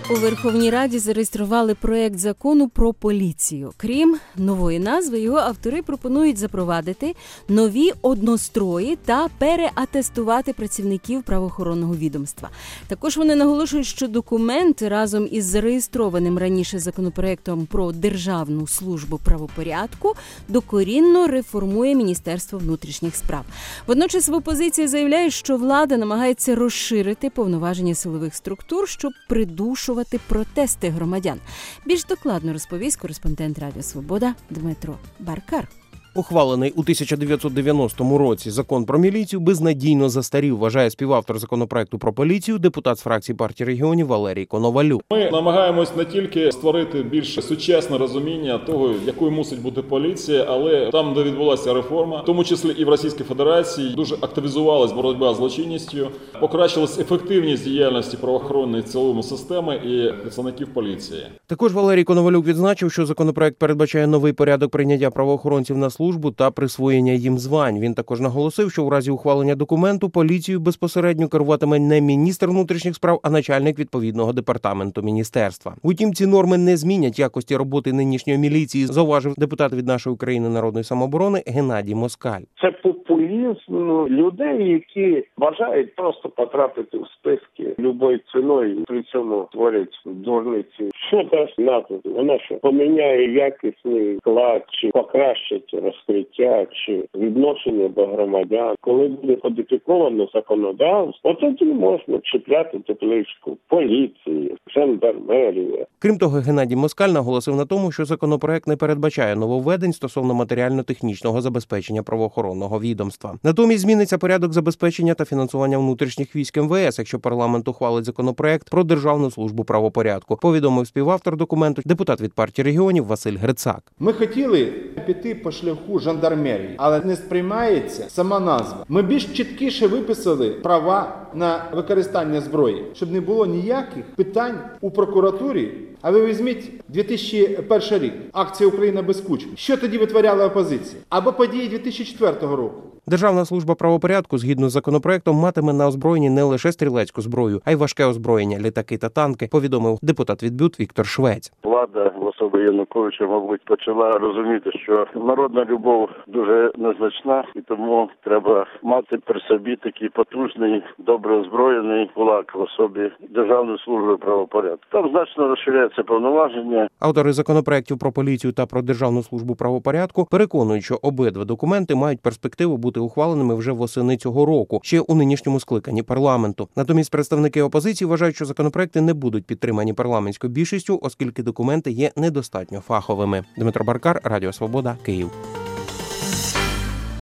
У Верховній Раді зареєстрували проект закону про поліцію. Крім нової назви, його автори пропонують запровадити нові однострої та переатестувати працівників правоохоронного відомства. Також вони наголошують, що документ разом із зареєстрованим раніше законопроектом про Державну службу правопорядку докорінно реформує Міністерство внутрішніх справ. Водночас в опозиції заявляють, що влада намагається розширити повноваження силових структур, щоб придушувати протести громадян. Більш докладно розповість кореспондент Радіо Свобода Дмитро Баркар. Ухвалений у 1990 році закон про міліцію безнадійно застарів, вважає співавтор законопроекту про поліцію, депутат з фракції партії регіонів Валерій Коновалюк. Ми намагаємось не тільки створити більш сучасне розуміння того, якою мусить бути поліція, але там, де відбулася реформа, в тому числі і в Російській Федерації, дуже активізувалась боротьба з злочинністю, покращилась ефективність діяльності правоохоронної цілої системи і працівників поліції. Також Валерій Коновалюк відзначив, що законопроект передбачає новий порядок прийняття правоохоронців на службу та присвоєння їм звань. Він також наголосив, що у разі ухвалення документу поліцію безпосередньо керуватиме не міністр внутрішніх справ, а начальник відповідного департаменту міністерства. Утім, ці норми не змінять якості роботи нинішньої міліції, зауважив депутат від «Нашої України» народної самооборони Геннадій Москаль. Це популізм людей, які бажають просто потрапити в списки любою ціною, при цьому творять дурниці. Що дасть НАТО? Вона що поміняє якісний склад, чи покращить розкриття, чи відношення до громадян. Коли буде кодифіковано законодавство, тоді можна чіпляти тепличку поліції, жандармерії. Крім того, Геннадій Москаль наголосив на тому, що законопроект не передбачає нововведень стосовно матеріально-технічного забезпечення правоохоронного відомства. Натомість зміниться порядок забезпечення та фінансування внутрішніх військ МВС, якщо парламент ухвалить законопроект про Державну службу правопорядку, повідомив співавтор документу, депутат від партії регіонів Василь Грицак. Ми хотіли піти по шляху жандармерії, але не сприймається сама назва. Ми більш чіткіше виписали права на використання зброї, щоб не було ніяких питань у прокуратурі. А ви візьміть 2001 рік, акція «Україна без кучми». Що тоді витворяла опозиція? Або події 2004 року. Державна служба правопорядку, згідно з законопроектом, матиме на озброєнні не лише стрілецьку зброю, а й важке озброєння, літаки та танки, повідомив депутат від БЮТ Віктор Швець. Влада в особі Януковича, мабуть, почала розуміти, що народна любов дуже незначна, і тому треба мати при собі такий потужний, добре озброєний кулак в особі Державної служби правопорядку. Там значно розширяється повноваження. Автори законопроектів про поліцію та про Державну службу правопорядку переконують, що обидва документи мають перспективу бути ухваленими вже восени цього року, ще у нинішньому скликанні парламенту. Натомість представники опозиції вважають, що законопроекти не будуть підтримані парламентською більшістю, оскільки документи є недостатньо фаховими. Дмитро Баркар, Радіо Свобода, Київ.